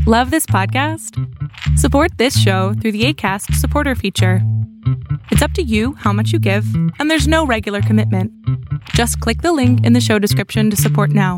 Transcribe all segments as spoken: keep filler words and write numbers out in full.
Love this podcast? Support this show through the Acast supporter feature. It's up to you how much you give, and there's no regular commitment. Just click the link in the show description to support now.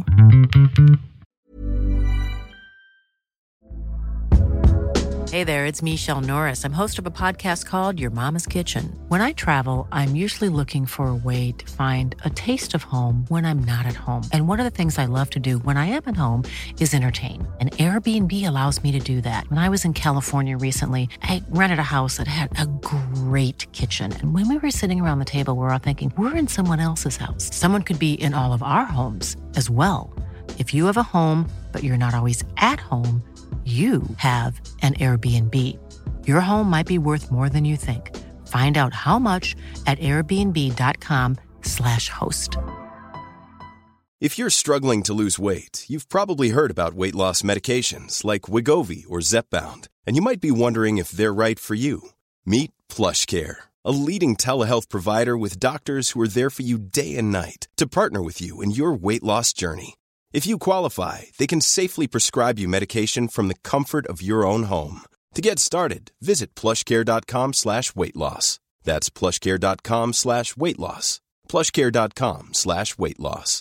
Hey there, it's Michelle Norris. I'm host of a podcast called Your Mama's Kitchen. When I travel, I'm usually looking for a way to find a taste of home when I'm not at home. And one of the things I love to do when I am at home is entertain. And Airbnb allows me to do that. When I was in California recently, I rented a house that had a great kitchen. And when we were sitting around the table, we were all thinking, we're in someone else's house. Someone could be in all of our homes as well. If you have a home, but you're not always at home, you have an Airbnb. Your home might be worth more than you think. Find out how much at airbnb.com slash host. If you're struggling to lose weight, you've probably heard about weight loss medications like Wegovy or Zepbound, and you might be wondering if they're right for you. Meet PlushCare, a leading telehealth provider with doctors who are there for you day and night to partner with you in your weight loss journey. If you qualify, they can safely prescribe you medication from the comfort of your own home. To get started, visit plushcare.com slash weight loss. That's plushcare.com slash weight loss. plushcare.com slash weight loss.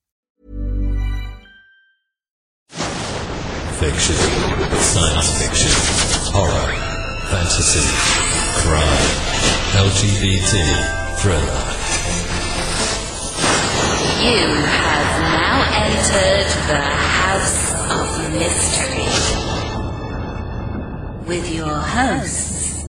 Fiction, science fiction, horror, fantasy, crime, L G B T, thriller. You have now entered the House of Mystery with your hosts.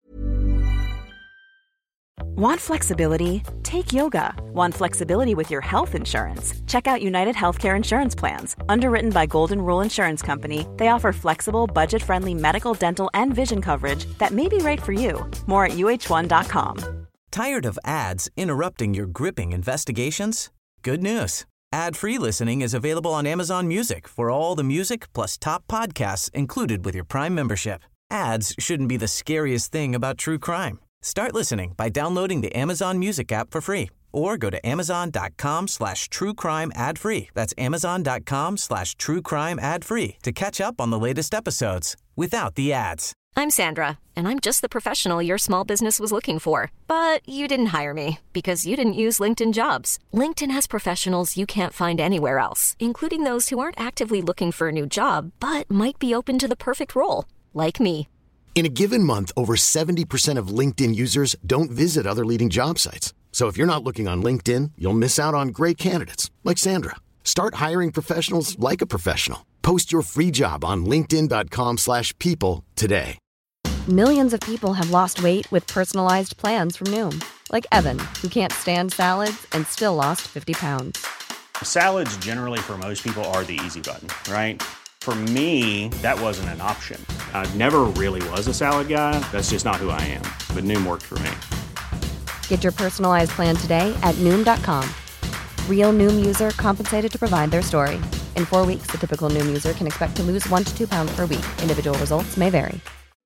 Want flexibility? Take yoga. Want flexibility with your health insurance? Check out United Healthcare Insurance Plans. Underwritten by Golden Rule Insurance Company, they offer flexible, budget-friendly medical, dental, and vision coverage that may be right for you. More at U H one dot com. Tired of ads interrupting your gripping investigations? Good news. Ad-free listening is available on Amazon Music for all the music plus top podcasts included with your Prime membership. Ads shouldn't be the scariest thing about true crime. Start listening by downloading the Amazon Music app for free or go to amazon.com slash true crime ad free. That's amazon.com slash true crime ad free to catch up on the latest episodes without the ads. I'm Sandra, and I'm just the professional your small business was looking for. But you didn't hire me because you didn't use LinkedIn Jobs. LinkedIn has professionals you can't find anywhere else, including those who aren't actively looking for a new job, but might be open to the perfect role, like me. In a given month, over seventy percent of LinkedIn users don't visit other leading job sites. So if you're not looking on LinkedIn, you'll miss out on great candidates like Sandra. Start hiring professionals like a professional. Post your free job on linkedin.com slash people today. Millions of people have lost weight with personalized plans from Noom. Like Evan, who can't stand salads and still lost fifty pounds. Salads generally for most people are the easy button, right? For me, that wasn't an option. I never really was a salad guy. That's just not who I am. But Noom worked for me. Get your personalized plan today at Noom dot com. Real Noom user compensated to provide their story. In four weeks, the typical Noom user can expect to lose one to two pounds per week. Individual results may vary.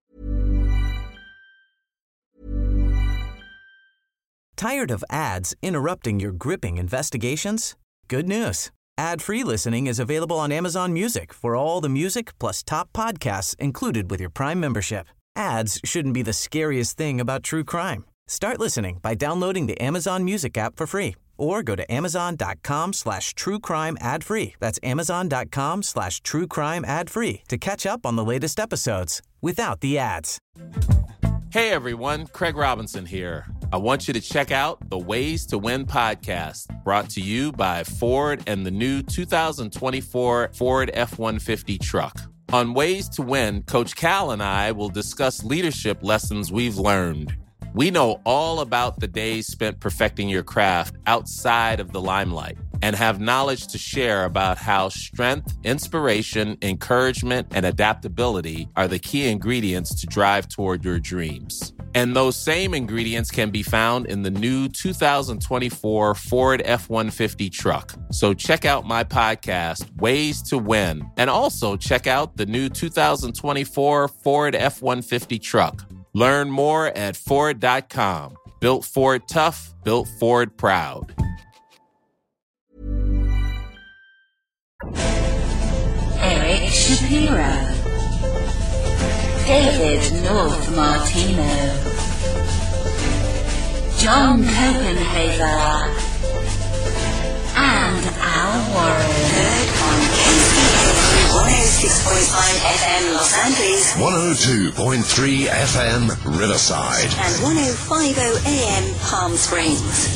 Tired of ads interrupting your gripping investigations? Good news. Ad-free listening is available on Amazon Music for all the music plus top podcasts included with your Prime membership. Ads shouldn't be the scariest thing about true crime. Start listening by downloading the Amazon Music app for free or go to amazon.com slash true crime ad free. That's amazon.com slash true crime ad free to catch up on the latest episodes without the ads. Hey everyone, Craig Robinson here. I want you to check out the Ways to Win podcast, brought to you by Ford and the new two thousand twenty-four Ford F one fifty truck. On Ways to Win, Coach Cal and I will discuss leadership lessons we've learned. We know all about the days spent perfecting your craft outside of the limelight and have knowledge to share about how strength, inspiration, encouragement, and adaptability are the key ingredients to drive toward your dreams. And those same ingredients can be found in the new two thousand twenty-four Ford F one fifty truck. So check out my podcast, Ways to Win, and also check out the new two thousand twenty-four Ford F one fifty truck. Learn more at Ford dot com. Built Ford tough, built Ford proud. Eric Shapiro. David North Martino, John Copenhaver, and Al Warren. Heard on K C K one oh six point five F M Los Angeles, one oh two point three F M Riverside, and one oh five point oh A M Palm Springs.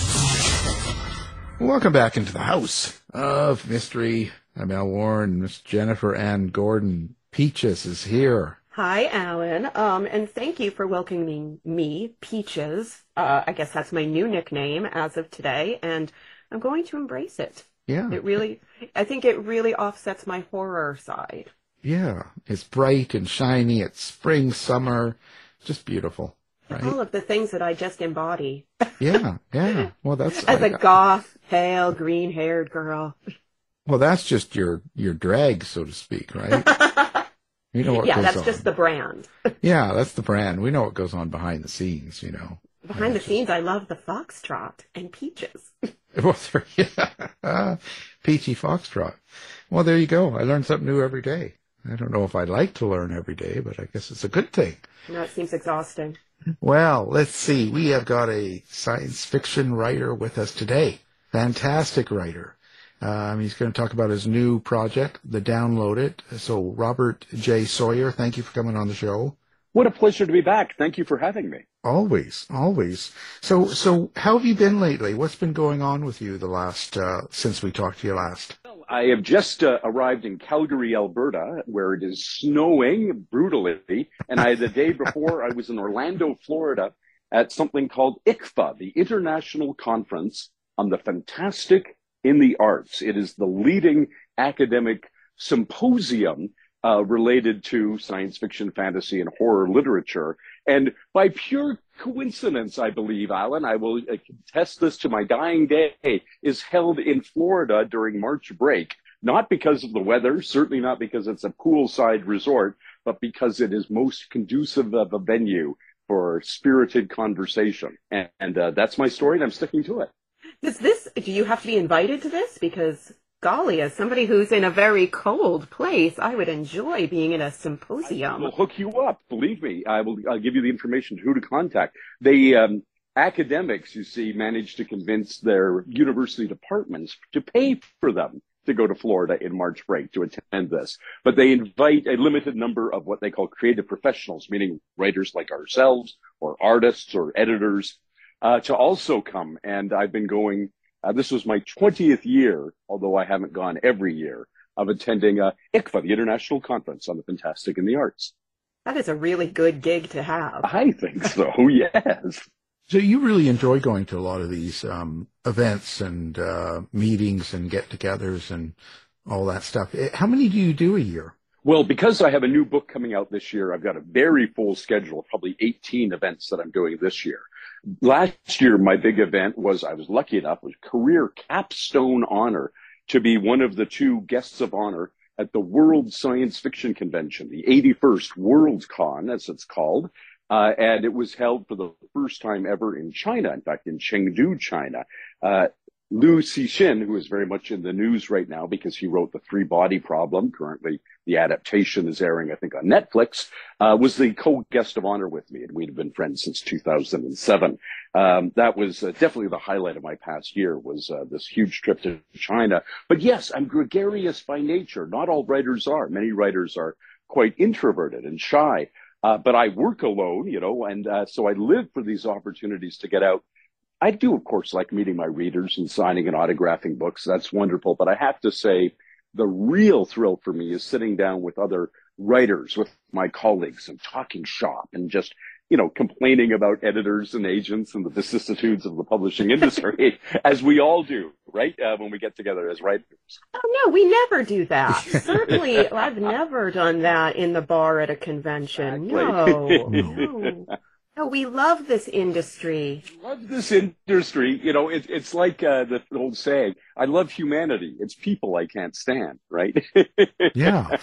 Welcome back into the House of Mystery. I'm Al Warren. Miss Jennifer Ann Gordon Peaches is here. Hi, Alan. Um, and thank you for welcoming me, Peaches. Uh, I guess that's my new nickname as of today, and I'm going to embrace it. Yeah. It really, I think it really offsets my horror side. Yeah. It's bright and shiny. It's spring, summer. Just beautiful. Right? All of the things that I just embody. Yeah, yeah. Well, that's... As I, a goth, pale, green-haired girl. Well, that's just your, your drag, so to speak, right? You know what yeah, goes that's on. just the brand. Yeah, that's the brand. We know what goes on behind the scenes, you know. Behind yeah, the scenes, I love the foxtrot and Peaches. Well, yeah. Peachy Foxtrot. Well, there you go. I learn something new every day. I don't know if I like to learn every day, but I guess it's a good thing. No, it seems exhausting. Well, let's see. We have got a science fiction writer with us today. Fantastic writer. Um, he's going to talk about his new project, The Download It. So, Robert J. Sawyer, thank you for coming on the show. What a pleasure to be back. Thank you for having me. Always, always. So, so how have you been lately? What's been going on with you the last, uh, since we talked to you last? Well, I have just uh, arrived in Calgary, Alberta, where it is snowing brutally. And I, the day before, I was in Orlando, Florida, at something called I C F A, the International Conference on the Fantastic in the Arts. It is the leading academic symposium uh, related to science fiction, fantasy, and horror literature. And by pure coincidence, I believe, Alan, I will uh, contest this to my dying day, is held in Florida during March break, not because of the weather, certainly not because it's a poolside resort, but because it is most conducive of a venue for spirited conversation. And, and uh, that's my story, and I'm sticking to it. Does this, do you have to be invited to this? Because, golly, as somebody who's in a very cold place, I would enjoy being in a symposium. I will hook you up. Believe me, I will I'll give you the information who to contact. They, um, academics, you see, managed to convince their university departments to pay for them to go to Florida in March break to attend this. But they invite a limited number of what they call creative professionals, meaning writers like ourselves or artists or editors, Uh, to also come. And I've been going, uh, this was my twentieth year, although I haven't gone every year, of attending uh, I C F A, the International Conference on the Fantastic in the Arts. That is a really good gig to have. I think so, yes. So you really enjoy going to a lot of these um, events and uh, meetings and get-togethers and all that stuff. How many do you do a year? Well, because I have a new book coming out this year, I've got a very full schedule, probably eighteen events that I'm doing this year. Last year, my big event was, I was lucky enough, was career capstone honor to be one of the two guests of honor at the World Science Fiction Convention, the eighty-first WorldCon, as it's called. Uh, and it was held for the first time ever in China, in fact, in Chengdu, China. Uh, Liu Cixin, who is very much in the news right now because he wrote The Three Body Problem. Currently, the adaptation is airing, I think, on Netflix, uh, was the co-guest of honor with me, and we'd been friends since two thousand seven. Um, that was uh, definitely the highlight of my past year, was uh, this huge trip to China. But yes, I'm gregarious by nature. Not all writers are. Many writers are quite introverted and shy. Uh, but I work alone, you know, and uh, so I live for these opportunities to get out. I do, of course, like meeting my readers and signing and autographing books. That's wonderful. But I have to say, the real thrill for me is sitting down with other writers, with my colleagues, and talking shop and just, you know, complaining about editors and agents and the vicissitudes of the publishing industry, as we all do, right, uh, when we get together as writers. Oh, no, we never do that. Certainly, I've never done that in the bar at a convention. Exactly. No, no. No, we love this industry. Love this industry. You know, it, it's like uh, the old saying, I love humanity. It's people I can't stand, right? Yeah.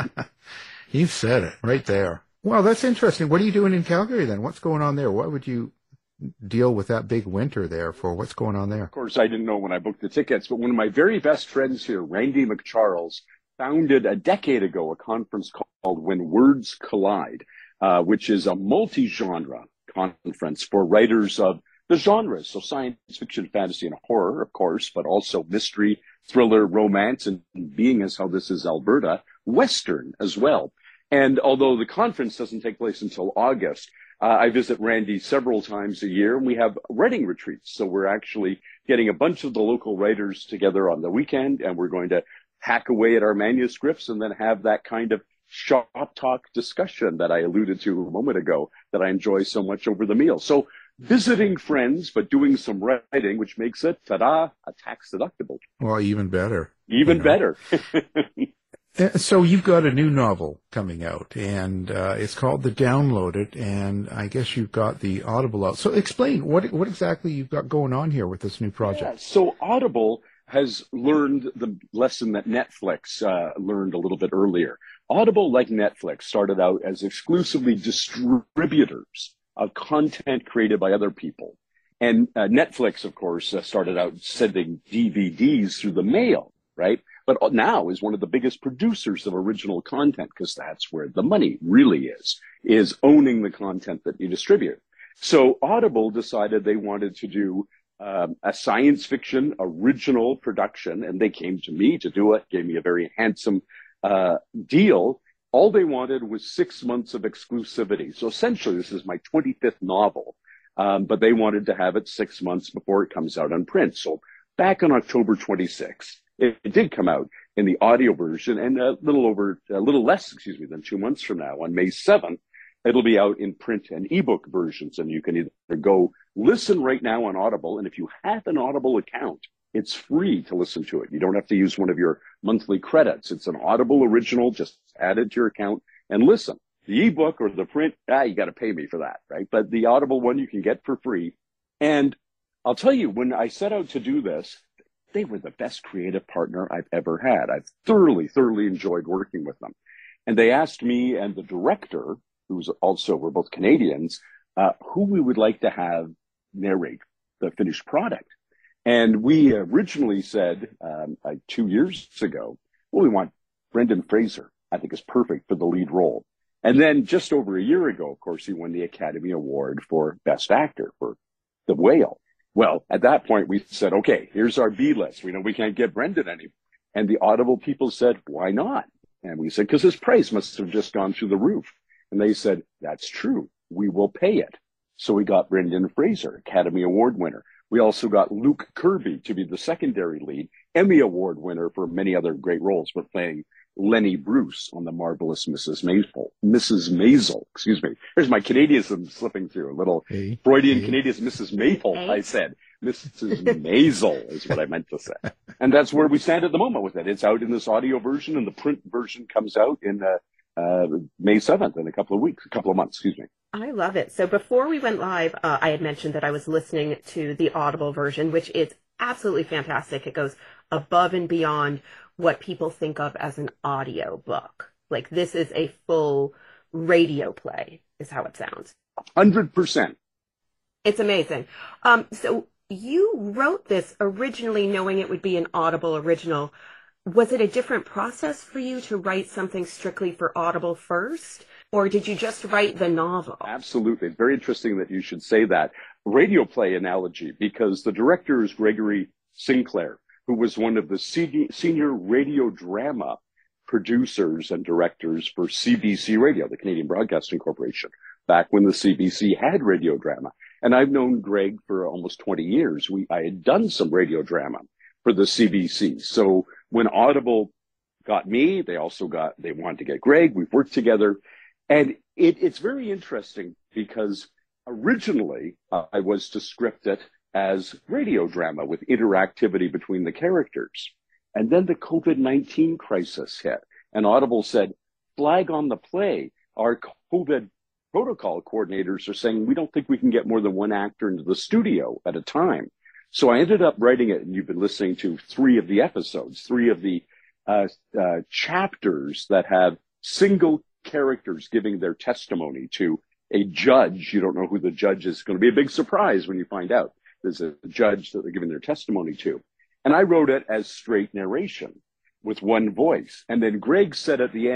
You've said it right there. Well, that's interesting. What are you doing in Calgary then? What's going on there? What would you deal with that big winter there for? What's going on there? Of course, I didn't know when I booked the tickets, but one of my very best friends here, Randy McCharles, founded a decade ago a conference called When Words Collide. uh, which is a multi-genre conference for writers of the genres. So science fiction, fantasy, and horror, of course, but also mystery, thriller, romance, and being as how this is Alberta, Western as well. And although the conference doesn't take place until August, uh, I visit Randy several times a year, and we have writing retreats. So we're actually getting a bunch of the local writers together on the weekend, and we're going to hack away at our manuscripts and then have that kind of shop talk discussion that I alluded to a moment ago that I enjoy so much over the meal. So visiting friends, but doing some writing, which makes it, ta-da, a tax deductible. Well, even better. Even you know. better. So you've got a new novel coming out, and uh, it's called The Downloaded, and I guess you've got the Audible out. So explain what what exactly you've got going on here with this new project. Yeah, so Audible has learned the lesson that Netflix uh, learned a little bit earlier. Audible, like Netflix, started out as exclusively distributors of content created by other people. And uh, Netflix, of course, uh, started out sending D V Ds through the mail, right? But now is one of the biggest producers of original content, because that's where the money really is, is owning the content that you distribute. So Audible decided they wanted to do um, a science fiction original production, and they came to me to do it, gave me a very handsome uh, deal. All they wanted was six months of exclusivity. So essentially, this is my twenty-fifth novel, um, but they wanted to have it six months before it comes out on print. So back on October twenty-sixth, it, it did come out in the audio version, and a little over, a little less, excuse me, than two months from now, on May seventh, it'll be out in print and ebook versions, and you can either go listen right now on Audible, and if you have an Audible account, it's free to listen to it. You don't have to use one of your monthly credits. It's an Audible original. Just add it to your account and listen. The ebook or the print, ah, you got to pay me for that, right? But the Audible one you can get for free. And I'll tell you, when I set out to do this, they were the best creative partner I've ever had. I've thoroughly, thoroughly enjoyed working with them. And they asked me and the director, who's also, we're both Canadians, uh, who we would like to have narrate the finished product. And we originally said, um, like two years ago, well, we want Brendan Fraser, I think is perfect for the lead role. And then just over a year ago, of course, he won the Academy Award for Best Actor for The Whale. Well, at that point, we said, okay, here's our B list. We know we can't get Brendan anymore. And the Audible people said, why not? And we said, because his price must have just gone through the roof. And they said, that's true. We will pay it. So we got Brendan Fraser, Academy Award winner. We also got Luke Kirby to be the secondary lead, Emmy Award winner for many other great roles, but playing Lenny Bruce on The Marvelous Missus Maisel. Missus Maisel, excuse me. There's my Canadianism slipping through. A little hey, Freudian hey. Canadian, Missus Maple, hey. I said. Missus Maisel is what I meant to say. And that's where we stand at the moment with it. It's out in this audio version, and the print version comes out in uh, uh, May seventh, in a couple of weeks, a couple of months, excuse me. I love it. So before we went live, uh, I had mentioned that I was listening to the Audible version, which is absolutely fantastic. It goes above and beyond what people think of as an audio book. Like, this is a full radio play, is how it sounds. one hundred percent. It's amazing. Um, so you wrote this originally knowing it would be an Audible original. Was it a different process for you to write something strictly for Audible first? Or did you just write the novel? Absolutely. It's very interesting that you should say that. Radio play analogy, because the director is Gregory Sinclair, who was one of the senior radio drama producers and directors for C B C Radio, the Canadian Broadcasting Corporation, back when the C B C had radio drama. And I've known Greg for almost twenty years. We, I had done some radio drama for the C B C. So when Audible got me, they also got, they wanted to get Greg. We've worked together. And it, it's very interesting because originally uh, I was to script it as radio drama with interactivity between the characters. And then the COVID nineteen crisis hit, and Audible said, flag on the play. Our COVID protocol coordinators are saying, we don't think we can get more than one actor into the studio at a time. So I ended up writing it, and you've been listening to three of the episodes, three of the uh, uh, chapters that have single characters giving their testimony to a judge. You don't know who the judge is. It's going to be a big surprise when you find out. There's a judge that they're giving their testimony to. And I wrote it as straight narration with one voice. And then Greg said at the end,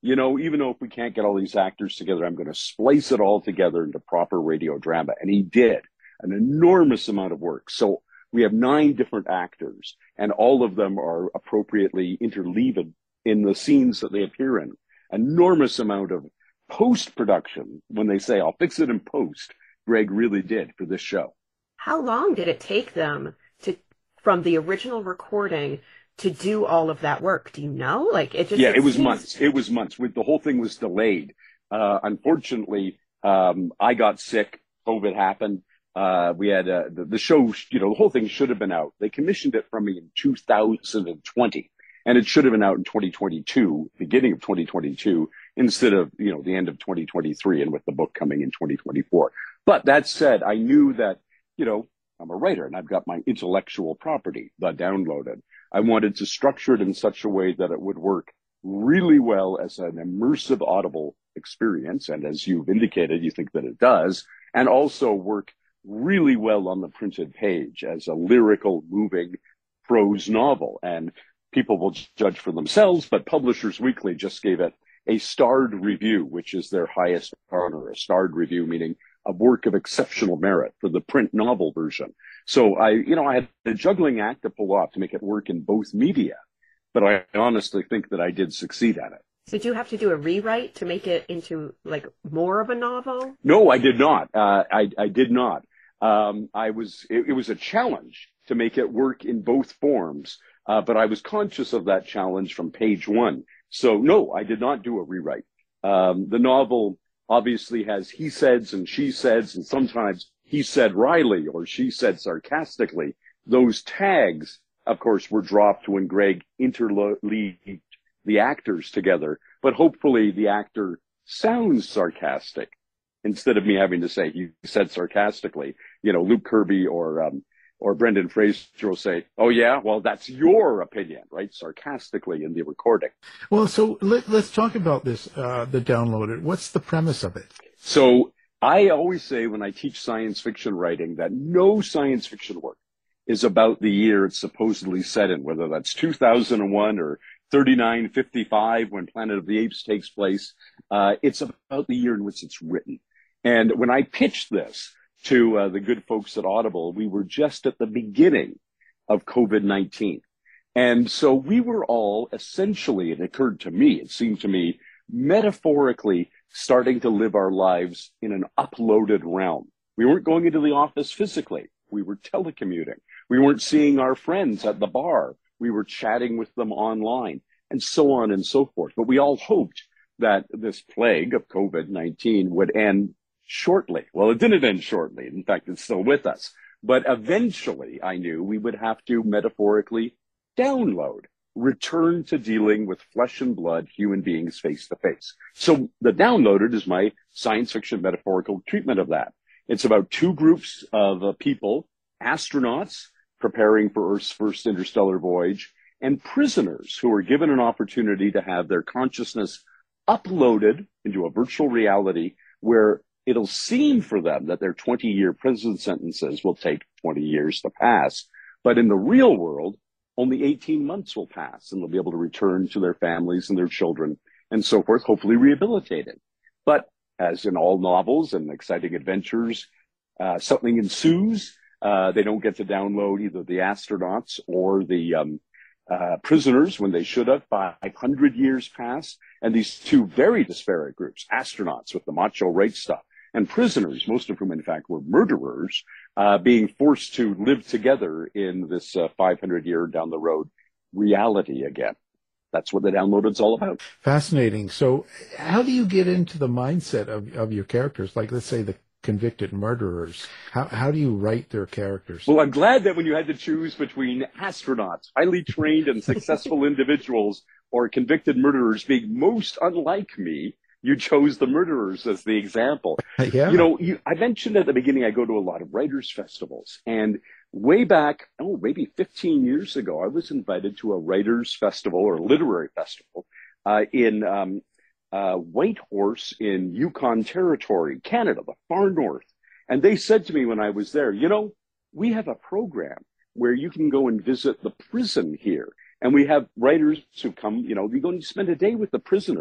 you know, even though if we can't get all these actors together, I'm going to splice it all together into proper radio drama. And he did an enormous amount of work. So we have nine different actors, and all of them are appropriately interleaved in the scenes that they appear in. Enormous amount of post-production. When they say, I'll fix it in post, Greg really did for this show. How long did it take them to, from the original recording to do all of that work? Do you know? Like it just yeah, it, it was seems... months. It was months. With the whole thing was delayed. Uh, unfortunately, um, I got sick. COVID happened. Uh, we had uh, the, the show. You know, the whole thing should have been out. They commissioned it from me in two thousand twenty, and it should have been out in twenty twenty-two, beginning of twenty twenty-two, instead of you know the end of twenty twenty-three, and with the book coming in twenty twenty-four. But that said, I knew that you know I'm a writer and I've got my intellectual property, The Downloaded. I wanted to structure it in such a way that it would work really well as an immersive audible experience. And as you've indicated, you think that it does, and also work really well on the printed page as a lyrical, moving prose novel. And people will judge for themselves, but Publishers Weekly just gave it a starred review, which is their highest honor, a starred review, meaning a work of exceptional merit for the print novel version. So I, you know, I had a juggling act to pull off to make it work in both media, but I honestly think that I did succeed at it. Did you have to do a rewrite to make it into like more of a novel? No, I did not. Uh, I, I did not. Um, I was, it, it was a challenge to make it work in both forms, uh, but I was conscious of that challenge from page one. So no, I did not do a rewrite. Um, the novel obviously has he says and she says, and sometimes he said wryly or she said sarcastically. Those tags, of course, were dropped when Greg interleaved the actors together, but hopefully the actor sounds sarcastic instead of me having to say he said sarcastically. You know, Luke Kirby or um, or Brendan Fraser will say, oh, yeah, well, that's your opinion, right? Sarcastically in the recording. Well, so let, let's talk about this, uh, The Downloaded. What's the premise of it? So I always say when I teach science fiction writing that no science fiction work is about the year it's supposedly set in, whether that's two thousand one or thirty-nine fifty-five when Planet of the Apes takes place. Uh, it's about the year in which it's written. And when I pitched this to uh, the good folks at Audible, we were just at the beginning of COVID nineteen. And so we were all essentially, it occurred to me, it seemed to me, metaphorically starting to live our lives in an uploaded realm. We weren't going into the office physically. We were telecommuting. We weren't seeing our friends at the bar. We were chatting with them online, and so on and so forth. But we all hoped that this plague of COVID nineteen would end shortly. Well, it didn't end shortly. In fact, it's still with us. But eventually, I knew we would have to metaphorically download, return to dealing with flesh and blood human beings face to face. So The Downloaded is my science fiction metaphorical treatment of that. It's about two groups of uh, people, astronauts preparing for Earth's first interstellar voyage, and prisoners who are given an opportunity to have their consciousness uploaded into a virtual reality where it'll seem for them that their twenty-year prison sentences will take twenty years to pass. But in the real world, only eighteen months will pass, and they'll be able to return to their families and their children and so forth, hopefully rehabilitated. But as in all novels and exciting adventures, uh, something ensues. Uh, they don't get to download either the astronauts or the um, uh, prisoners when they should have. five hundred years pass, and these two very disparate groups, astronauts with the macho right stuff, and prisoners, most of whom, in fact, were murderers, uh, being forced to live together in this uh, five hundred year down the road reality again. That's what The Downloaded's all about. Fascinating. So how do you get into the mindset of, of your characters? Like, let's say the convicted murderers. How how do you write their characters? Well, I'm glad that when you had to choose between astronauts, highly trained and successful individuals, or convicted murderers being most unlike me, you chose the murderers as the example. Yeah. You know, you, I mentioned at the beginning I go to a lot of writers' festivals. And way back, oh, maybe fifteen years ago, I was invited to a writers' festival or literary festival uh, in um, uh, Whitehorse in Yukon Territory, Canada, the far north. And they said to me when I was there, you know, we have a program where you can go and visit the prison here. And we have writers who come, you know, you go and spend a day with the prisoners.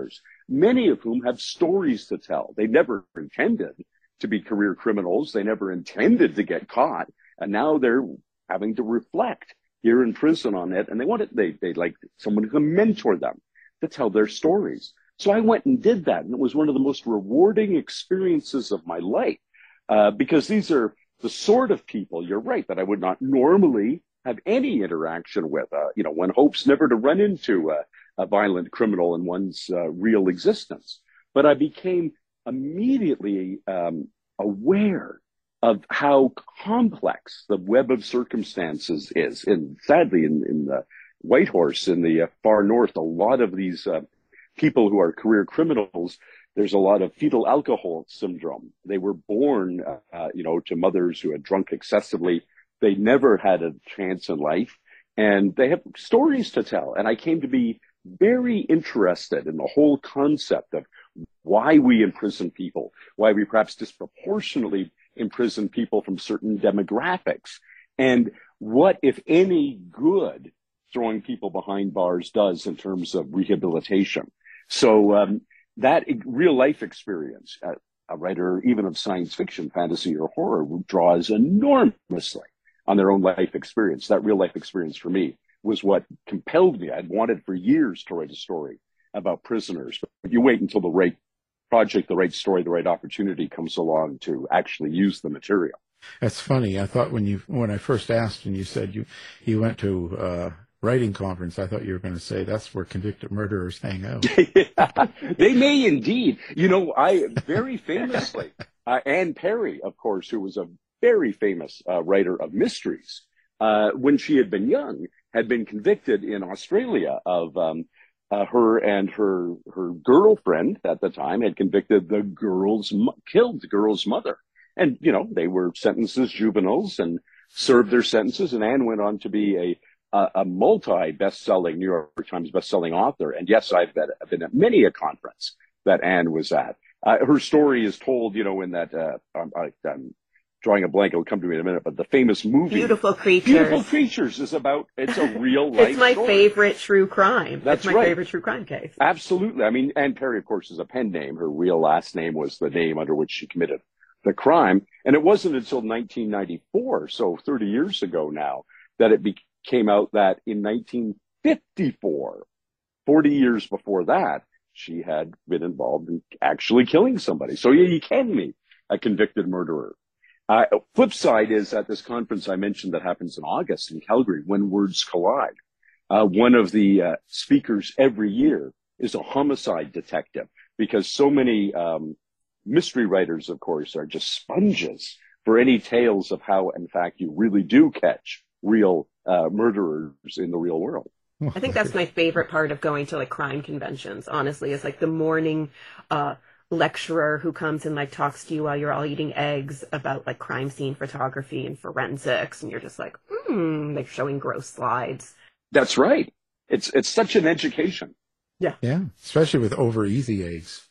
many of whom have stories to tell. They never intended to be career criminals. They never intended to get caught. And now they're having to reflect here in prison on it. And they wanted, they, they like someone who can mentor them to tell their stories. So I went and did that. And it was one of the most rewarding experiences of my life, uh, because these are the sort of people, you're right, that I would not normally have any interaction with. Uh, you know, one hopes never to run into a, a violent criminal in one's uh, real existence. But I became immediately um, aware of how complex the web of circumstances is. And sadly, in, in the Whitehorse, in the uh, far north, a lot of these uh, people who are career criminals, there's a lot of fetal alcohol syndrome. They were born, uh, you know, to mothers who had drunk excessively. They never had a chance in life, and they have stories to tell. And I came to be very interested in the whole concept of why we imprison people, why we perhaps disproportionately imprison people from certain demographics, and what, if any, good throwing people behind bars does in terms of rehabilitation. So um, that real life experience, uh, a writer even of science fiction, fantasy, or horror draws enormously on their own life experience. That real life experience for me was what compelled me. I'd wanted for years to write a story about prisoners. But you wait until the right project, the right story, the right opportunity comes along to actually use the material. That's funny. I thought when you when I first asked and you said you you went to uh, writing conference, I thought you were going to say that's where convicted murderers hang out. Yeah, they may indeed. You know, I very famously, uh, Anne Perry, of course, who was a very famous uh, writer of mysteries, uh, when she had been young, had been convicted in Australia of um, uh, her and her her girlfriend at the time had convicted the girl's killed the girl's mother. And, you know, they were sentenced as juveniles and served their sentences. And Anne went on to be a a, a multi-best-selling New York Times best-selling author. And yes, I've been, I've been at many a conference that Anne was at. Uh, her story is told, you know, in that, uh, I'm, I'm drawing a blank, it'll come to me in a minute, but the famous movie. Beautiful Creatures. Beautiful Creatures is about, it's a real life It's my story. favorite true crime. That's it's my right. favorite true crime case. Absolutely. I mean, Anne Perry, of course, is a pen name. Her real last name was the name under which she committed the crime. And it wasn't until nineteen ninety-four, so thirty years ago now, that it be- came out that in nineteen fifty-four, forty years before that, she had been involved in actually killing somebody. So yeah, you can meet a convicted murderer. Uh, flip side is at this conference I mentioned that happens in August in Calgary, When Words Collide. Uh, one of the uh, speakers every year is a homicide detective, because so many um, mystery writers, of course, are just sponges for any tales of how, in fact, you really do catch real uh, murderers in the real world. I think that's my favorite part of going to like crime conventions, honestly, is like the morning uh, lecturer who comes and like talks to you while you're all eating eggs about like crime scene photography and forensics. And you're just like, hmm, like showing gross slides. That's right. It's, it's such an education. Yeah. Yeah. Especially with over easy eggs.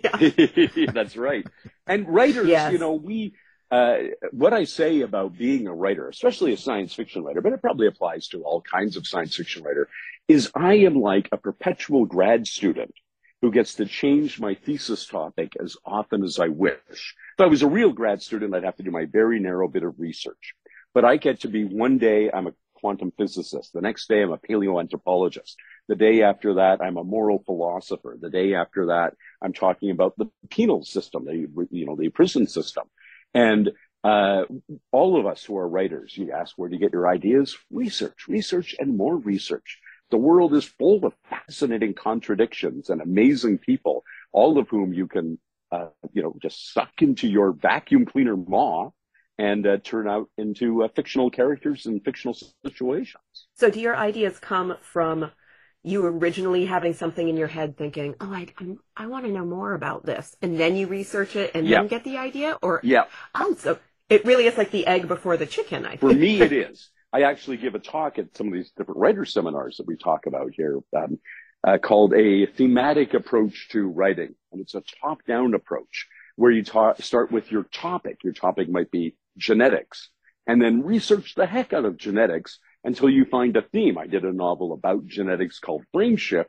Yeah. That's right. And writers, yes. you know, we, uh, what I say about being a writer, especially a science fiction writer, but it probably applies to all kinds of science fiction writer, is I am like a perpetual grad student who gets to change my thesis topic as often as I wish. If I was a real grad student, I'd have to do my very narrow bit of research. But I get to be, one day I'm a quantum physicist. The next day I'm a paleoanthropologist. The day after that, I'm a moral philosopher. The day after that, I'm talking about the penal system, the, you know, the prison system. And uh, all of us who are writers, you ask, where do you get your ideas? Research, research, and more research. The world is full of fascinating contradictions and amazing people, all of whom you can, uh, you know, just suck into your vacuum cleaner maw and uh, turn out into uh, fictional characters and fictional situations. So do your ideas come from you originally having something in your head thinking, oh, I I'm, I want to know more about this, and then you research it and yeah. then get the idea? Or yeah. Oh, so it really is like the egg before the chicken, I think. For me, it is. I actually give a talk at some of these different writer seminars that we talk about here um, uh, called a thematic approach to writing. And it's a top-down approach where you ta- start with your topic. Your topic might be genetics, and then research the heck out of genetics until you find a theme. I did a novel about genetics called Frame Shift,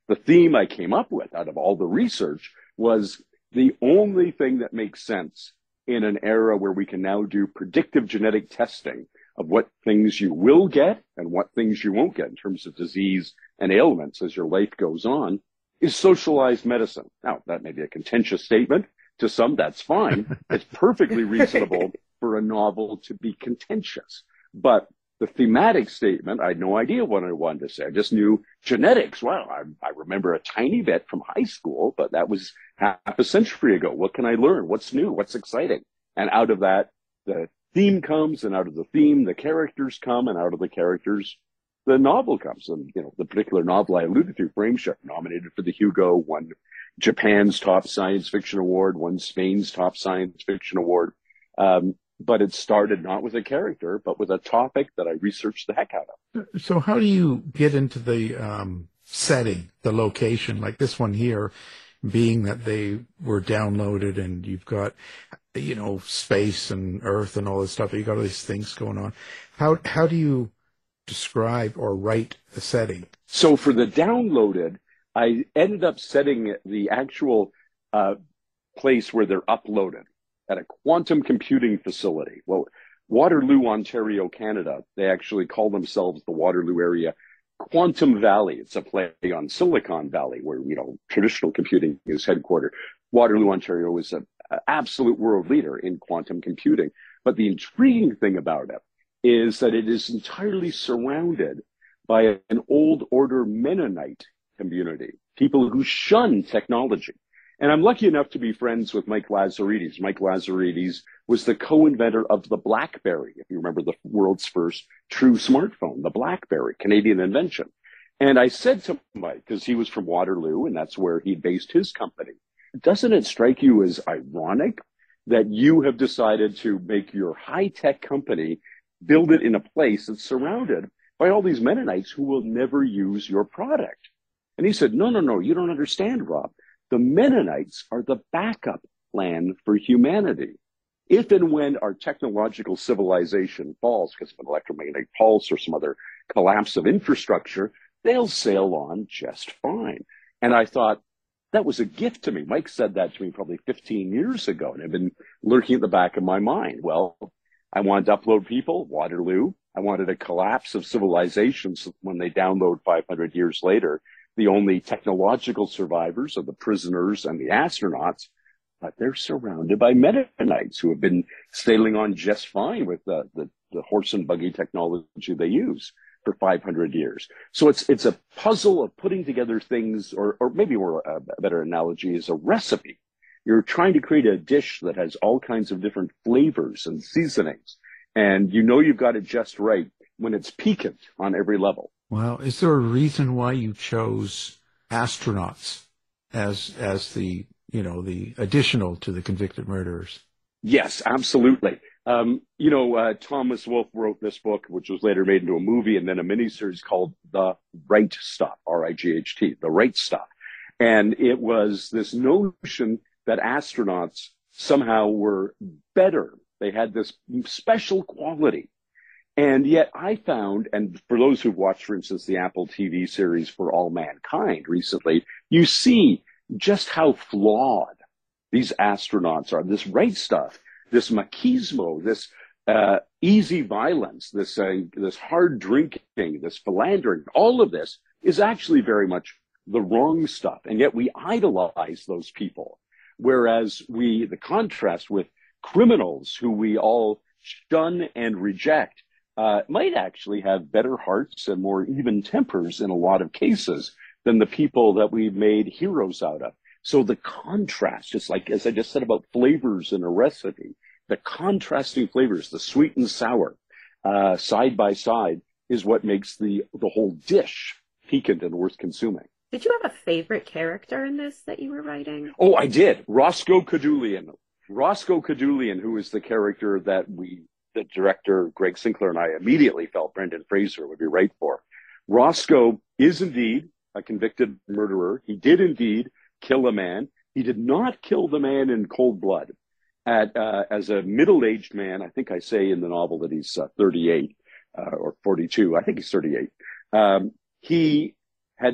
The theme I came up with out of all the research was the only thing that makes sense in an era where we can now do predictive genetic testing of what things you will get and what things you won't get in terms of disease and ailments as your life goes on, is socialized medicine. Now, that may be a contentious statement. To some, that's fine. It's perfectly reasonable for a novel to be contentious. But the thematic statement, I had no idea what I wanted to say. I just knew genetics. Well, I, I remember a tiny bit from high school, but that was half a century ago. What can I learn? What's new? What's exciting? And out of that, the theme comes, and out of the theme, the characters come, and out of the characters, the novel comes. And, you know, the particular novel I alluded to, Frameshift, nominated for the Hugo, won Japan's top science fiction award, won Spain's top science fiction award. Um, but it started not with a character, but with a topic that I researched the heck out of. So how do you get into the um, setting, the location, like this one here, being that they were downloaded and you've got, you know, space and Earth and all this stuff, you've got all these things going on. How how do you describe or write the setting? So for the downloaded, I ended up setting the actual uh, place where they're uploaded at a quantum computing facility. Well, Waterloo, Ontario, Canada, they actually call themselves the Waterloo area Quantum Valley. It's a play on Silicon Valley, where, you know, traditional computing is headquartered. Waterloo, Ontario is an absolute world leader in quantum computing. But the intriguing thing about it is that it is entirely surrounded by an old order Mennonite community, people who shun technology. And I'm lucky enough to be friends with Mike Lazaridis. Mike Lazaridis was the co-inventor of the BlackBerry, if you remember, the world's first true smartphone, the BlackBerry, Canadian invention. And I said to Mike, because he was from Waterloo and that's where he based his company, doesn't it strike you as ironic that you have decided to make your high-tech company build it in a place that's surrounded by all these Mennonites who will never use your product? And he said, no, no, no, you don't understand, Rob. The Mennonites are the backup plan for humanity. If and when our technological civilization falls because of an electromagnetic pulse or some other collapse of infrastructure, they'll sail on just fine. And I thought, that was a gift to me. Mike said that to me probably fifteen years ago, and I've been lurking at the back of my mind. Well, I wanted to upload people, Waterloo. I wanted a collapse of civilizations when they download five hundred years later. The only technological survivors are the prisoners and the astronauts, but they're surrounded by Mennonites who have been sailing on just fine with the, the, the horse and buggy technology they use for five hundred years. So it's it's a puzzle of putting together things, or, or maybe more, a better analogy is a recipe. You're trying to create a dish that has all kinds of different flavors and seasonings, and you know you've got it just right when it's piquant on every level. Well, is there a reason why you chose astronauts as as the, you know, the additional to the convicted murderers? Yes, absolutely. Um, you know, uh, Thomas Wolfe wrote this book, which was later made into a movie and then a miniseries called The Right Stuff, R I G H T, The Right Stuff. And it was this notion that astronauts somehow were better. They had this special quality. And yet I found, and for those who've watched, for instance, the Apple T V series For All Mankind recently, you see just how flawed these astronauts are. This right stuff, this machismo, this uh, easy violence, this uh, this hard drinking, this philandering, all of this is actually very much the wrong stuff. And yet we idolize those people. Whereas we, the contrast with criminals who we all shun and reject, Uh, might actually have better hearts and more even tempers in a lot of cases than the people that we've made heroes out of. So the contrast, just like, as I just said about flavors in a recipe, the contrasting flavors, the sweet and sour, uh, side by side is what makes the, the whole dish piquant and worth consuming. Did you have a favorite character in this that you were writing? Oh, I did. Roscoe Cadulian. Roscoe Cadulian, who is the character that we the director, Greg Sinclair, and I immediately felt Brendan Fraser would be right for. Roscoe is indeed a convicted murderer. He did indeed kill a man. He did not kill the man in cold blood. At, uh, as a middle-aged man, I think I say in the novel that he's uh, thirty-eight uh, or forty-two. I think he's thirty-eight. Um, he had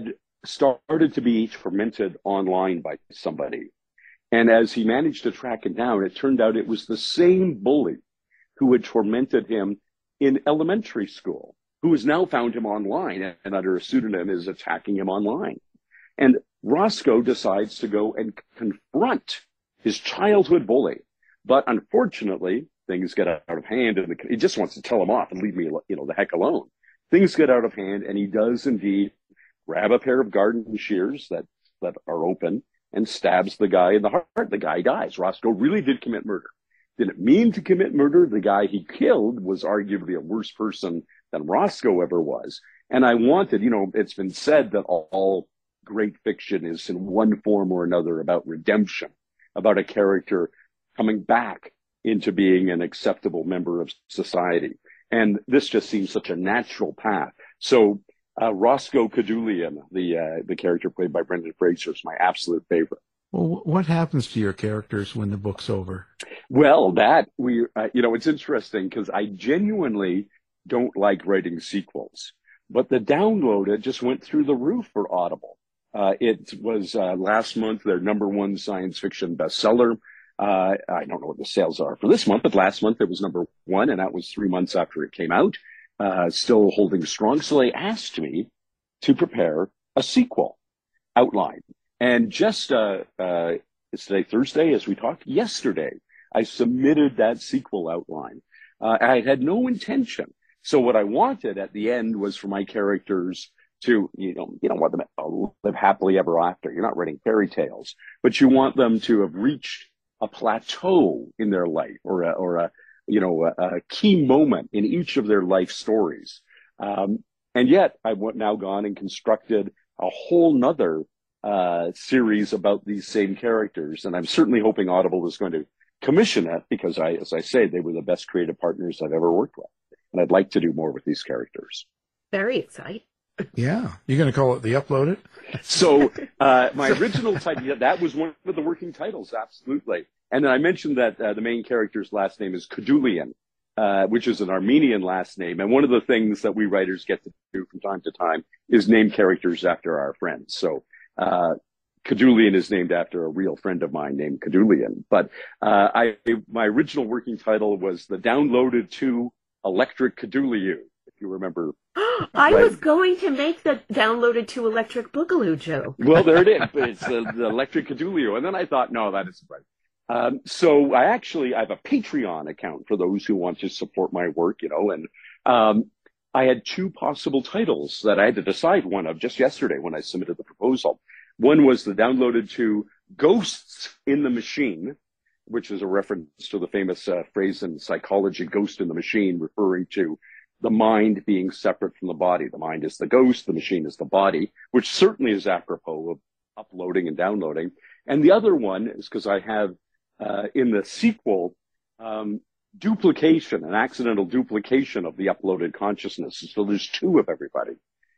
started to be tormented online by somebody. And as he managed to track it down, it turned out it was the same bully who had tormented him in elementary school, who has now found him online and under a pseudonym is attacking him online. And Roscoe decides to go and confront his childhood bully. But unfortunately, things get out of hand and he just wants to tell him off and leave me, you know, the heck alone. Things get out of hand and he does indeed grab a pair of garden shears that, that are open and stabs the guy in the heart. The guy dies. Roscoe really did commit murder. Didn't mean to commit murder. The guy he killed was arguably a worse person than Roscoe ever was. And I wanted, you know, it's been said that all, all great fiction is in one form or another about redemption, about a character coming back into being an acceptable member of society. And this just seems such a natural path. So uh, Roscoe Cadoolian, the uh, the character played by Brendan Fraser, is my absolute favorite. Well, what happens to your characters when the book's over? Well, that we, uh, you know, it's interesting because I genuinely don't like writing sequels, but the download, it just went through the roof for Audible. Uh, it was uh, last month their number one science fiction bestseller. Uh, I don't know what the sales are for this month, but last month it was number one, and that was three months after it came out, uh, still holding strong. So they asked me to prepare a sequel outline. And just, uh, uh, it's today Thursday as we talked. Yesterday, I submitted that sequel outline. Uh, I had no intention. So what I wanted at the end was for my characters to, you know, you don't want them to live happily ever after. You're not writing fairy tales, but you want them to have reached a plateau in their life or a, or a, you know, a, a key moment in each of their life stories. Um, and yet I've now gone and constructed a whole nother uh, series about these same characters. And I'm certainly hoping Audible is going to commission it because I, as I say, they were the best creative partners I've ever worked with. And I'd like to do more with these characters. Very exciting. Yeah. You're going to call it The Uploaded? So uh, my original title, yeah, that was one of the working titles, absolutely. And then I mentioned that uh, the main character's last name is Cadoolian, uh, which is an Armenian last name. And one of the things that we writers get to do from time to time is name characters after our friends. So uh, Cadoolian is named after a real friend of mine named Cadoolian. But uh, I, my original working title was The Downloaded to Electric Cadooliu, if you remember. I right? was going to make the Downloaded to Electric Boogaloo joke. Well, there it is. It's the, the Electric Cadooliu. And then I thought, no, that isn't right. Um, so I actually, I have a Patreon account for those who want to support my work, you know, and um, I had two possible titles that I had to decide one of just yesterday when I submitted the proposal. One was The Downloaded to Ghosts in the Machine, which is a reference to the famous uh, phrase in psychology, ghost in the machine, referring to the mind being separate from the body. The mind is the ghost, the machine is the body, which certainly is apropos of uploading and downloading. And the other one is because I have uh, in the sequel, um, duplication, an accidental duplication of the uploaded consciousness. So there's two of everybody.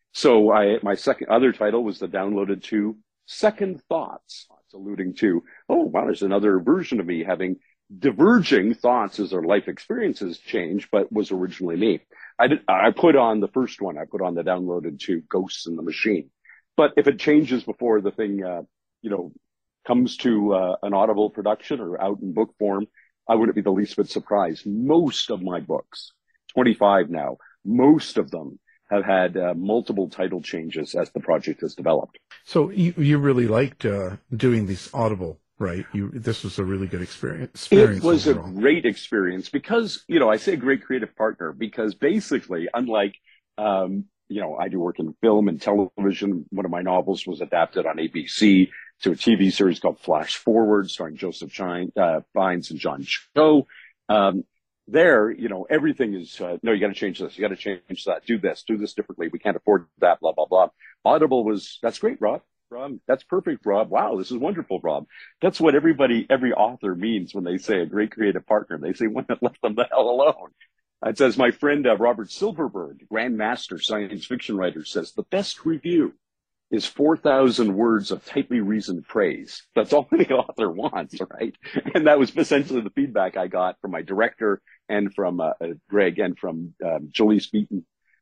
So I, my second other title was The Downloaded to Second Thoughts. It's alluding to, oh, wow, there's another version of me having diverging thoughts as their life experiences change, but was originally me. I did, I put on the first one. I put on The Downloaded to Ghosts in the Machine. But if it changes before the thing, uh, you know, comes to uh, an Audible production or out in book form, I wouldn't be the least bit surprised. Most of my books, twenty-five now, most of them have had uh, multiple title changes as the project has developed. So you, you really liked uh, doing these Audible, right? You, this was a really good experience. experience It was overall. a great experience because, you know, I say great creative partner because basically, unlike, um, you know, I do work in film and television. One of my novels was adapted on A B C to a T V series called Flash Forward, starring Joseph Chine, uh, Fiennes and John Cho. Um, there, you know, everything is, uh, no, you got to change this. You got to change that. Do this. Do this differently. We can't afford that, blah, blah, blah. Audible was, that's great, Rob. Rob, that's perfect, Rob. Wow, this is wonderful, Rob. That's what everybody, every author means when they say a great creative partner. They say one that left them the hell alone. It says, my friend uh, Robert Silverberg, grandmaster science fiction writer, says the best review is four thousand words of tightly reasoned praise. That's all any author wants, right? And that was essentially the feedback I got from my director and from uh, uh, Greg and from um, Jolice Beaton,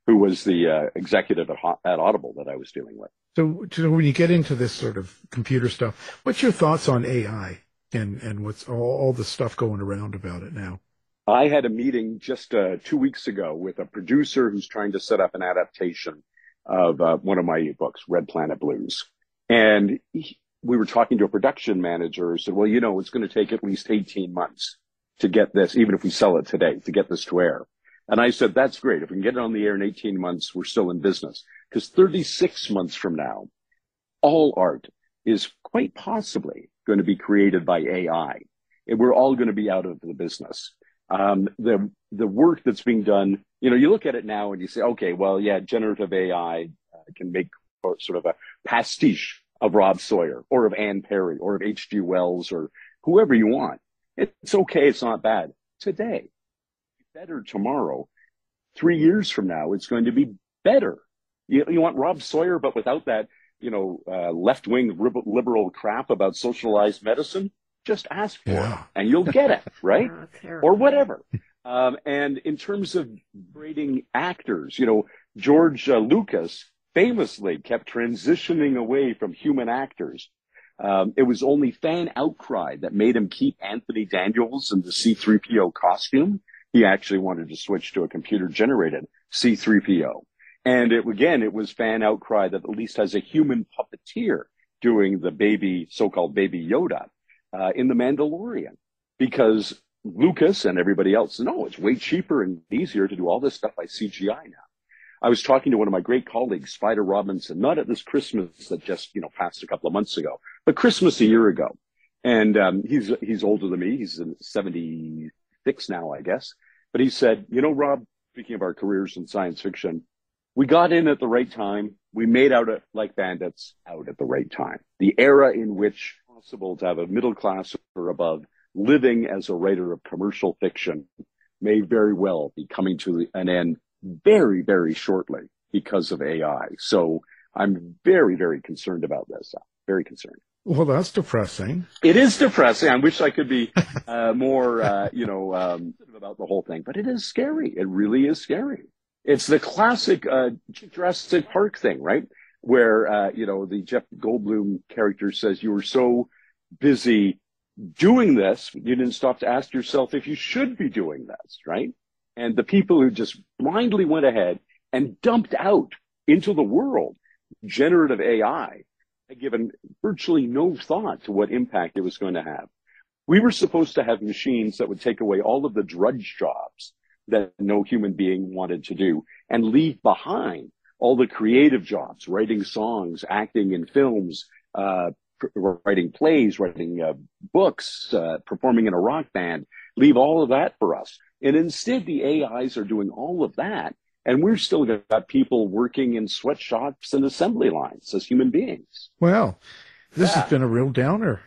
who was the uh, executive at, at Audible that I was dealing with. So, so when you get into this sort of computer stuff, what's your thoughts on A I and, and what's all, all the stuff going around about it now? I had a meeting just uh, two weeks ago with a producer who's trying to set up an adaptation of uh, one of my books, Red Planet Blues. And he, we were talking to a production manager who said, well, you know, it's going to take at least eighteen months to get this, even if we sell it today, to get this to air. And I said, that's great. If we can get it on the air in eighteen months, we're still in business. Because thirty-six months from now, all art is quite possibly going to be created by A I. And we're all going to be out of the business. Um, the, the work that's being done, you know, you look at it now and you say, okay, well, yeah, generative A I uh, can make sort of a pastiche of Rob Sawyer or of Anne Perry or of H G Wells or whoever you want. It's okay. It's not bad. Today, better tomorrow. Three years from now, it's going to be better. You, you want Rob Sawyer, but without that, you know, uh, left-wing liberal crap about socialized medicine? Just ask for yeah. it and you'll get it, right? Oh, or whatever. Um, and in terms of grading actors, you know, George uh, Lucas famously kept transitioning away from human actors. Um, it was only fan outcry that made him keep Anthony Daniels in the C three P O costume. He actually wanted to switch to a computer-generated C three P O. And it, again, it was fan outcry that at least has a human puppeteer doing the baby, so-called baby Yoda. Uh, in The Mandalorian, because Lucas and everybody else, no, it's way cheaper and easier to do all this stuff by C G I now. I was talking to one of my great colleagues, Spider Robinson, not at this Christmas that just, you know, passed a couple of months ago, but Christmas a year ago. And um, he's he's older than me. He's seventy-six now, I guess. But he said, you know, Rob, speaking of our careers in science fiction, we got in at the right time. We made out like bandits out at the right time. The era in which possible to have a middle class or above living as a writer of commercial fiction may very well be coming to an end very, very shortly because of A I. So I'm very, very concerned about this. Very concerned. Well, that's depressing. It is depressing. I wish I could be uh, more, uh, you know, um, about the whole thing, but it is scary. It really is scary. It's the classic uh, Jurassic Park thing, right? Where, uh, you know, the Jeff Goldblum character says you were so busy doing this, you didn't stop to ask yourself if you should be doing this, right? And the people who just blindly went ahead and dumped out into the world generative A I had given virtually no thought to what impact it was going to have. We were supposed to have machines that would take away all of the drudge jobs that no human being wanted to do and leave behind all the creative jobs, writing songs, acting in films, uh, writing plays, writing uh, books, uh, performing in a rock band, leave all of that for us. And instead, the A Is are doing all of that. And we're still got people working in sweatshops and assembly lines as human beings. Well, this yeah. has been a real downer.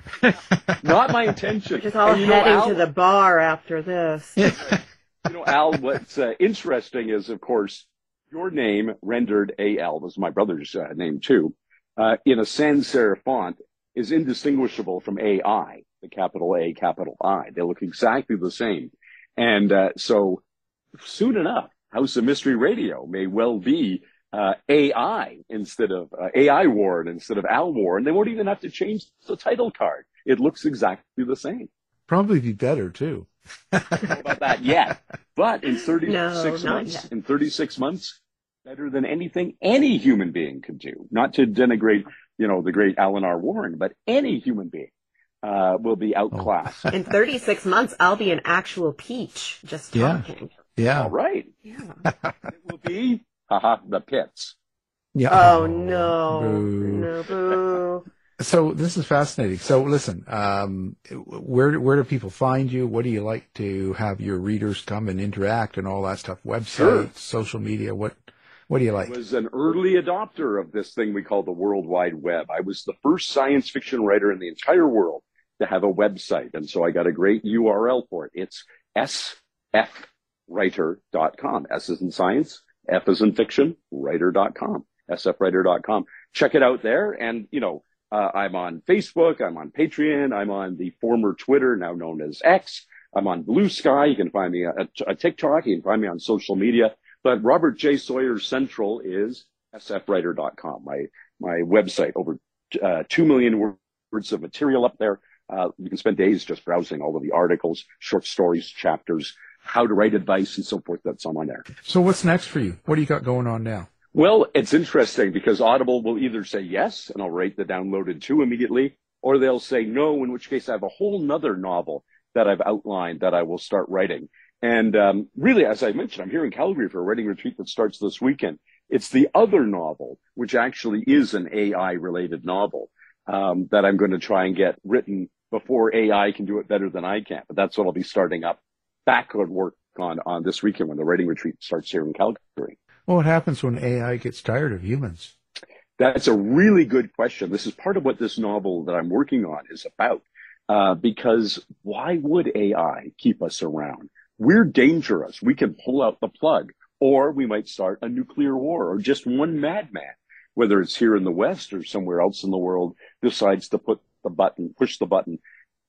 Not my intention. We're just all and, heading know, Al, to the bar after this. You know, Al, what's uh, interesting is, of course, your name rendered A L, this is my brother's uh, name too, uh, in a sans serif font is indistinguishable from A I, the capital A, capital I. They look exactly the same. And uh, so soon enough, House of Mystery Radio may well be uh, A I instead of uh, A I Warren instead of Al Warren. They won't even have to change the title card. It looks exactly the same. Probably be better too. I don't know about that yet, but in thirty-six no, months, in thirty-six months, better than anything any human being could do. Not to denigrate, you know, the great Alan R. Warren, but any human being uh, will be outclassed. In thirty-six months, I'll be an actual peach just talking. Yeah. yeah. All right. Yeah. It will be, haha, the pits. Yeah. Oh, no. Boo. No, boo. So this is fascinating. So listen, um, where where do people find you? What do you like to have your readers come and interact and all that stuff? Websites, Sure. social media. What what do you like? I was an early adopter of this thing we call the World Wide Web. I was the first science fiction writer in the entire world to have a website, and so I got a great U R L for it. It's s f writer dot com. S is in science, F is in fiction, writer dot com, s f writer dot com. Check it out there, and you know. Uh, I'm on Facebook, I'm on Patreon, I'm on the former Twitter, now known as X. I'm on Blue Sky. You can find me at, at TikTok. You can find me on social media. But Robert J. Sawyer Central is S F writer dot com, my, my website. Over uh, two million words of material up there. Uh, you can spend days just browsing all of the articles, short stories, chapters, how to write advice, and so forth that's on there. So what's next for you? What do you got going on now? Well, it's interesting because Audible will either say yes, and I'll write the downloaded two immediately, or they'll say no, in which case I have a whole nother novel that I've outlined that I will start writing. And um, really, as I mentioned, I'm here in Calgary for a writing retreat that starts this weekend. It's the other novel, which actually is an A I-related novel, um, that I'm going to try and get written before A I can do it better than I can. But that's what I'll be starting up backward work on, on this weekend when the writing retreat starts here in Calgary. Well, what happens when A I gets tired of humans? That's a really good question. This is part of what this novel that I'm working on is about. Uh, because why would A I keep us around? We're dangerous. We can pull out the plug, or we might start a nuclear war, or just one madman, whether it's here in the West or somewhere else in the world, decides to put the button, push the button.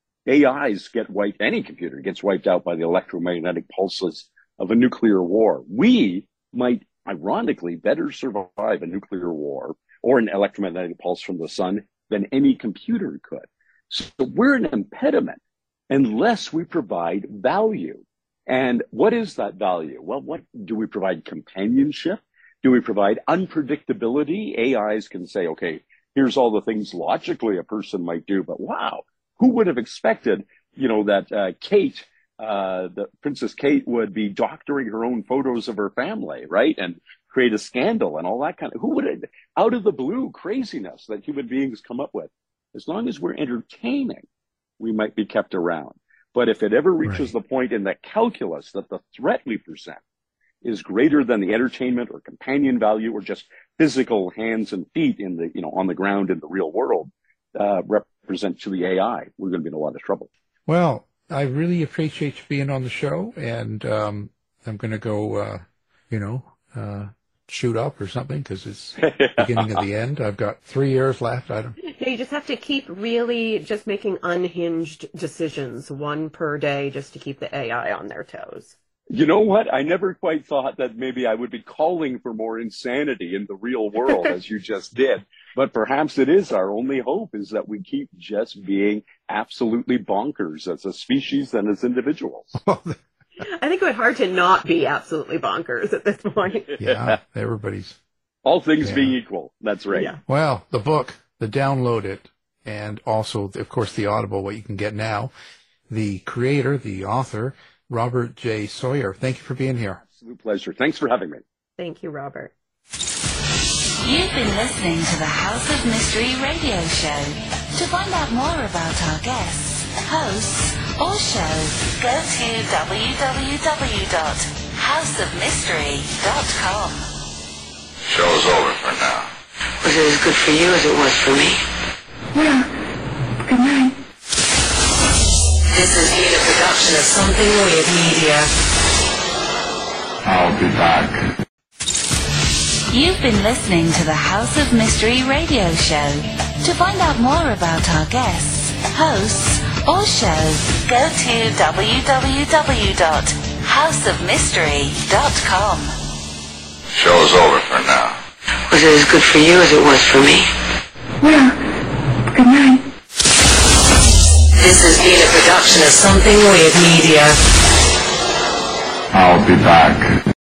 A Is get wiped, any computer gets wiped out by the electromagnetic pulses of a nuclear war. We might, ironically, better survive a nuclear war or an electromagnetic pulse from the sun than any computer could. So we're an impediment unless we provide value. And what is that value? Well, what do we provide? Companionship? Do we provide unpredictability? A Is can say, okay, here's all the things logically a person might do, but wow, who would have expected, you know, that uh, Kate, uh, the Princess Kate would be doctoring her own photos of her family, right? And create a scandal and all that kind of, who would have, out of the blue craziness that human beings come up with. As long as we're entertaining, we might be kept around. But if it ever reaches right. the point in the calculus that the threat we present is greater than the entertainment or companion value or just physical hands and feet in the, you know, on the ground in the real world, uh, represent to the A I, we're going to be in a lot of trouble. Well, I really appreciate you being on the show, and um, I'm going to go, uh, you know, uh, shoot up or something because it's beginning of the end. I've got three years left. I don't. You just have to keep really just making unhinged decisions, one per day, just to keep the A I on their toes. You know what? I never quite thought that maybe I would be calling for more insanity in the real world as you just did. But perhaps it is our only hope is that we keep just being absolutely bonkers as a species and as individuals. I think it would be hard to not be absolutely bonkers at this point. Yeah, everybody's. All things yeah. being equal. That's right. Yeah. Well, the book, the download it, and also, of course, the Audible, what you can get now. The creator, the author, Robert J. Sawyer. Thank you for being here. Absolute pleasure. Thanks for having me. Thank you, Robert. You've been listening to the House of Mystery radio show. To find out more about our guests, hosts, or shows, go to w w w dot house of mystery dot com. Show's over for now. Was it as good for you as it was for me? Well, good night. This has been a production of Something Weird Media. I'll be back. You've been listening to the House of Mystery radio show. To find out more about our guests, hosts, or shows, go to w w w dot house of mystery dot com. Show's over for now. Was it as good for you as it was for me? Well, good night. This has been a production of Something Weird Media. I'll be back.